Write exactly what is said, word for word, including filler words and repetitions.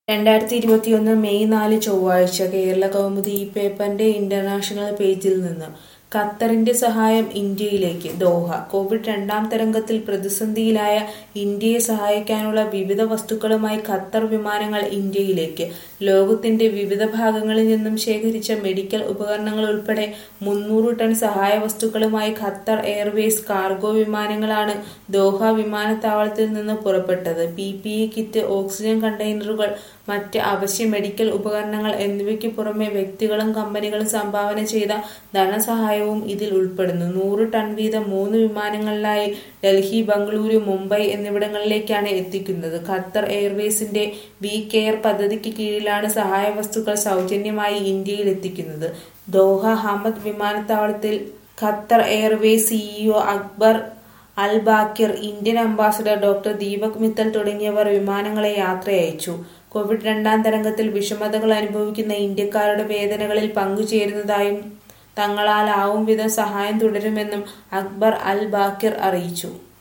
രണ്ടായിരത്തി ഇരുപത്തിയൊന്ന് മെയ് നാല് ചൊവ്വാഴ്ച കേരളകൗമുദി ഈ പേപ്പറിന്റെ ഇന്റർനാഷണൽ പേജിൽ നിന്ന് ഖത്തറിന്റെ സഹായം ഇന്ത്യയിലേക്ക് ദോഹ. കോവിഡ് രണ്ടാം തരംഗത്തിൽ പ്രതിസന്ധിയിലായ ഇന്ത്യയെ സഹായിക്കാനുള്ള വിവിധ വസ്തുക്കളുമായി ഖത്തർ വിമാനങ്ങൾ ഇന്ത്യയിലേക്ക്. ലോകത്തിന്റെ വിവിധ ഭാഗങ്ങളിൽ നിന്നും ശേഖരിച്ച മെഡിക്കൽ ഉപകരണങ്ങൾ ഉൾപ്പെടെ മുന്നൂറ് ടൺ സഹായ വസ്തുക്കളുമായി ഖത്തർ എയർവേസ് കാർഗോ വിമാനങ്ങളാണ് ദോഹ വിമാനത്താവളത്തിൽ നിന്ന് പുറപ്പെട്ടത്. P P E kit, oxygen കണ്ടെയ്നറുകൾ, മറ്റ് അവശ്യ മെഡിക്കൽ ഉപകരണങ്ങൾ എന്നിവയ്ക്ക് പുറമെ വ്യക്തികളും കമ്പനികളും സംഭാവന ചെയ്ത ധനസഹായവും ഇതിൽ ഉൾപ്പെടുന്നു. നൂറ് ടൺ വീതം മൂന്ന് വിമാനങ്ങളിലായി ഡൽഹി, ബംഗളൂരു, മുംബൈ എന്നിവിടങ്ങളിലേക്കാണ് എത്തിക്കുന്നത്. ഖത്തർ എയർവേസിന്റെ വി കെയർ പദ്ധതിക്ക് കീഴിലാണ് സഹായ വസ്തുക്കൾ സൗജന്യമായി ഇന്ത്യയിൽ എത്തിക്കുന്നത്. ദോഹ ഹമദ് വിമാനത്താവളത്തിൽ Qatar Airways CEO Akbar Al Baker, Indian ambassador doctor Deepak Mittal തുടങ്ങിയവർ വിമാനങ്ങളെ യാത്രയയച്ചു. കോവിഡ് രണ്ടാം തരംഗത്തിൽ വിഷമതകൾ അനുഭവിക്കുന്ന ഇന്ത്യക്കാരുടെ വേദനകളിൽ പങ്കുചേരുന്നതായും തങ്ങളാലാവും വിധം സഹായം തുടരുമെന്നും അക്ബർ അൽ ബാക്കിർ അറിയിച്ചു.